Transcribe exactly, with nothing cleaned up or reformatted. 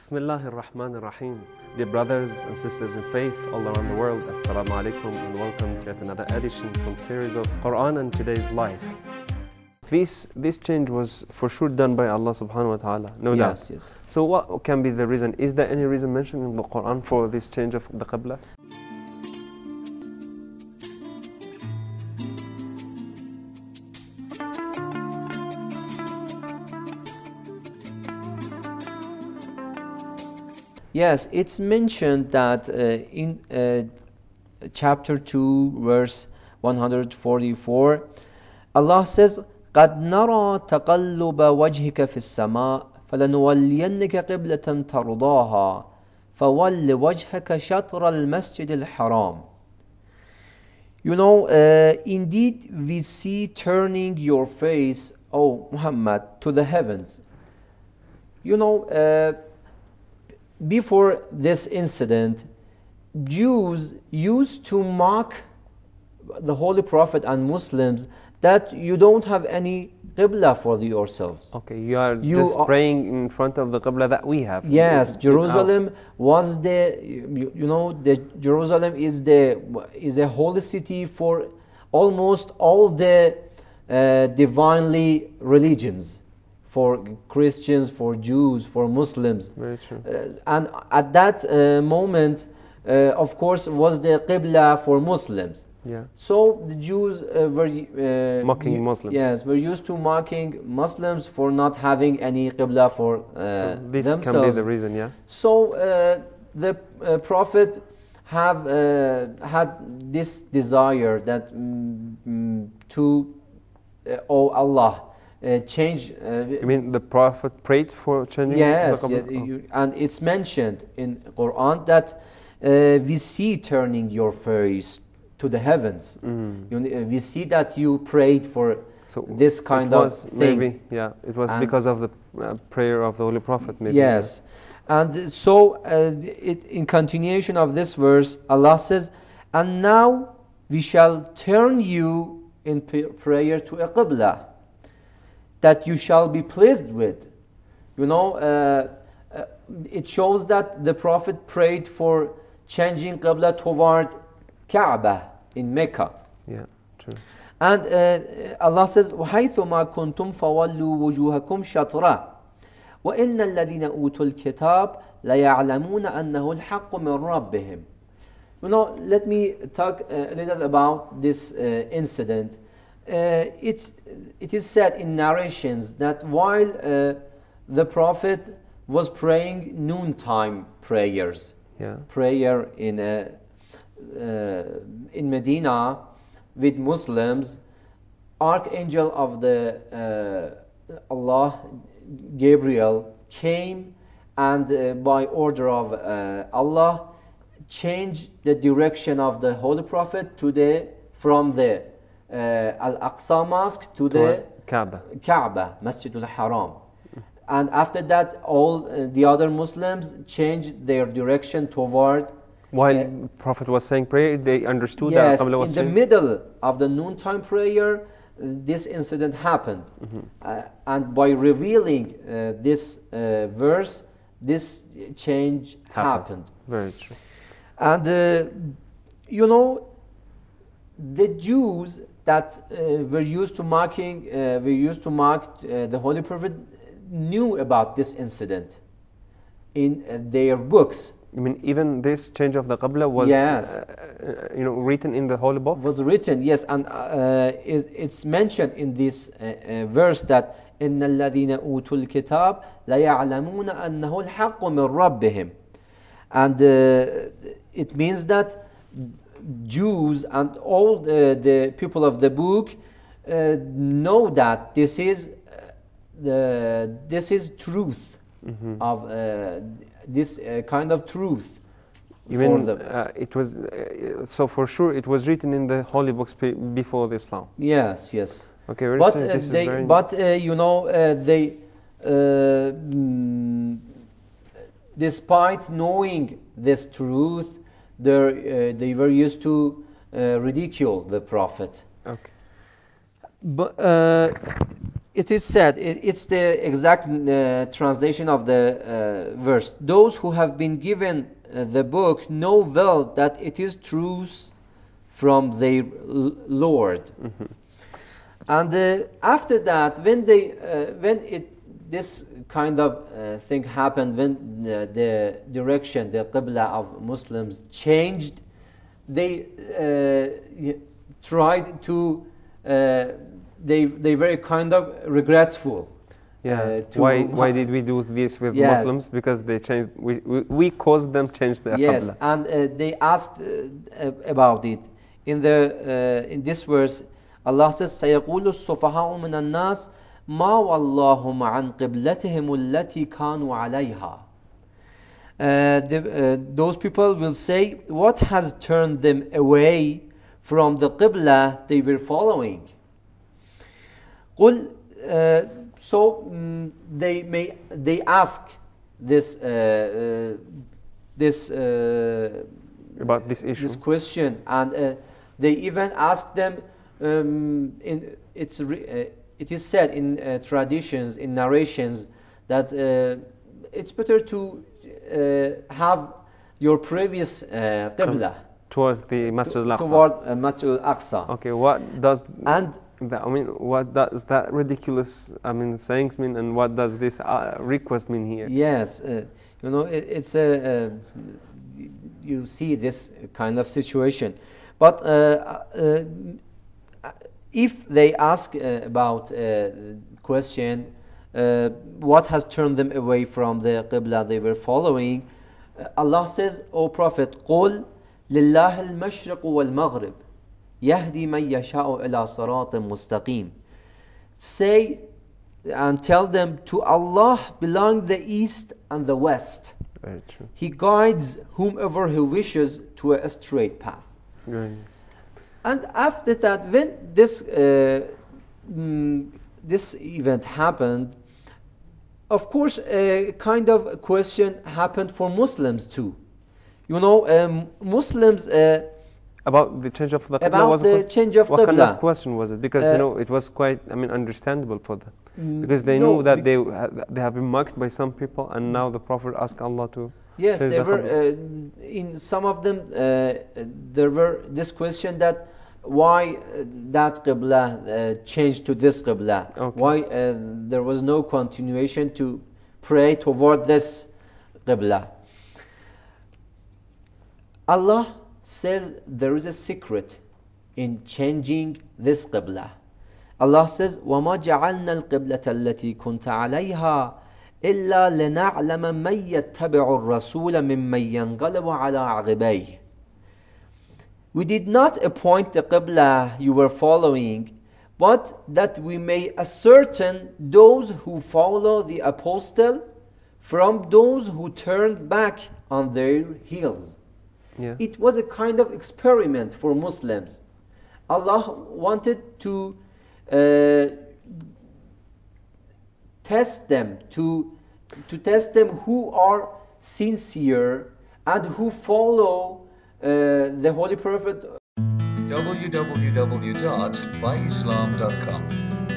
Bismillah ar-Rahman ar-Rahim. Dear brothers and sisters in faith all around the world, Assalamu alaikum and welcome to yet another edition from series of Quran and Today's Life. This this change was for sure done by Allah subhanahu wa ta'ala, no doubt. Yes, yes. So what can be the reason? Is there any reason mentioned in the Quran for this change of the Qibla? Yes, it's mentioned that uh, in uh, chapter two, verse one hundred forty-four, Allah says, قَدْ نَرَى تَقَلُّبَ وَجْهِكَ فِي السَّمَاءِ فَلَنُوَلِّيَنَّكَ قِبْلَةً تَرْضَاهَا فَوَلِّ وَجْهَكَ شَطْرَ الْمَسْجِدِ الْحَرَامِ. You know, uh, indeed we see turning your face, O Muhammad, to the heavens. You know, uh, before this incident, Jews used to mock the Holy Prophet and Muslims that you don't have any Qibla for yourselves. Okay, you are You just are- praying in front of the Qibla that we have. Yes, It- it- Jerusalem was the, you, you know, the Jerusalem is the is a holy city for almost all the uh, divinely religions, for Christians, for Jews, for Muslims. Very true. Uh, and at that uh, moment, uh, of course, was the Qibla for Muslims. Yeah. So the Jews uh, were uh, Mocking u- Muslims. Yes, were used to mocking Muslims for not having any Qibla for uh, So this themselves. can be the reason, yeah. So uh, the uh, Prophet have uh, had this desire that mm, mm, to uh, oh Allah uh, change. Uh, You mean the Prophet prayed for changing yes, the yeah, Qibla? Oh. you- and it's mentioned in Quran that uh, we see turning your face to the heavens. Mm. You, uh, we see that you prayed for So this kind it of was thing. Maybe, yeah, it was And- because of the uh, prayer of the Holy Prophet. Maybe. Yes. And so, uh, it, in continuation of this verse, Allah says, and now we shall turn you in p- prayer to a Qibla that you shall be pleased with. You know, uh, uh, it shows that the Prophet prayed for changing Qibla toward Kaaba in Mecca. Yeah, true. And uh, Allah says, وَحَيْثُمَا كُنْتُمْ فَوَلُّوا وُجُوهَكُمْ شَطْرًا وَإِنَّ الَّذِينَ أُوتُوا الْكِتَابَ لَيَعْلَمُونَ أَنَّهُ الْحَقُّ مِنْ رَبِّهِمْ. You know, let me talk a little about this uh, incident. Uh, it, it is said in narrations that while uh, the Prophet was praying noontime prayers, Yeah. prayer in uh, uh, in Medina with Muslims, Archangel of the uh, Allah, Gabriel, came and uh, by order of uh, Allah changed the direction of the Holy Prophet to the from the uh, Al-Aqsa Mosque to the Toward Kaaba. Kaaba, Masjid al-Haram. And after that, all uh, the other Muslims changed their direction toward. While Uh, Prophet was saying prayer, they understood Yes, that Qibla was in the changed. middle of the noontime prayer, uh, this incident happened. Uh, and by revealing uh, this uh, verse, this change happened. Very true. And uh, you know, the Jews that uh, were used to mocking, uh, were used to mock uh, the Holy Prophet, knew about this incident in uh, their books. I mean, even this change of the Qibla was, Yes. uh, uh, you know, written in the Holy Book. Was written, yes, and uh, it, it's mentioned in this uh, uh, verse that إن الذين أوتوا الكتاب ليعلمون أنه الحق من ربهم. And uh, it means that Jews and all the, the people of the book uh, know that this is uh, the this is truth Mhm. of uh, this uh, kind of truth for Even them. uh, it was uh, so for sure it was written in the holy books pe- before the Islam. Yes, yes. Okay, very But strange. uh, This is they, very but uh, you know, uh, they, uh, mm, despite knowing this truth, they uh, they were used to uh, ridicule the Prophet. okay. But uh, it is said, it, it's the exact uh, translation of the uh, verse. Those who have been given uh, the book know well that it is truth from their l- Lord. Mhm. And uh, after that, when they, uh, when it, this kind of uh, thing happened, when the, the direction, the qibla of Muslims changed, they uh, y- tried to, uh, they they were kind of regretful. Yeah. uh, to- why why did we do this with Yes. Muslims? Because they changed. We, we we caused them change their Yes, qibla. and uh, they asked uh, about it. In the uh, in this verse, Allah says, سيقول السفهاء من الناس ما واللهم عن قبلتهم التي كانوا عليها. Uh, the, uh, those people will say, what has turned them away from the qibla they were following? قل, uh, so mm, they may they ask this uh, uh, this uh, About this issue. this question, and uh, they even ask them. Um, in it's re, uh, it is said in uh, traditions, in narrations, that uh, it's better to uh, have your previous uh, qibla Towards the Masjid al-Aqsa. toward uh, Masjid al-Aqsa. Okay, what does And that, I mean, what does that ridiculous, I mean, sayings mean, and what does this uh, request mean here? yes, uh, you know, it, it's a, uh, you see this kind of situation. But uh, uh, if they ask uh, about uh, question, uh, what has turned them away from the qibla they were following, uh, Allah says, O Prophet, قُل لِلَّهِ الْمَشْرِقُ وَالْمَغْرِبُ يَهْدِي مَنْ يَشَاءُ إِلَى صِرَاطٍ مُسْتَقِيمٍ. Say and tell them, to Allah belong the east and the west. Very true. He guides whomever He wishes to a straight path. Very nice. And after that, when this uh, mm, this event happened, of course, a kind of question happened for Muslims too. You know, um, Muslims uh, About the change of the qibla about was a the que- change of what kind of qibla. question was it? Because Uh, you know it was quite, I mean, understandable for them, Mm, because they no, knew that be- they ha- they have been mocked by some people, and now the Prophet asked Allah to. Yes, change there the were qibla. uh, in some of them uh, there were this question that why uh, that qibla uh, changed to this qibla, Okay. why uh, there was no continuation to pray toward this qibla. Allah says there is a secret in changing this qibla. Allah says, وَمَا جَعَلْنَا الْقِبْلَةَ الَّتِي كُنْتَ عَلَيْهَا إِلَّا لِنَعْلَمَ مَنْ يَتَّبِعُ الرَّسُولَ مِمَّنْ يَنْقَلِبُ عَلَى عَقِبَيْهِ. We did not appoint the qibla you were following, but that we may ascertain those who follow the apostle from those who turned back on their heels. Yeah. It was a kind of experiment for Muslims. Allah wanted to uh, test them, to, to test them who are sincere and who follow uh, the Holy Prophet w w w dot by islam dot com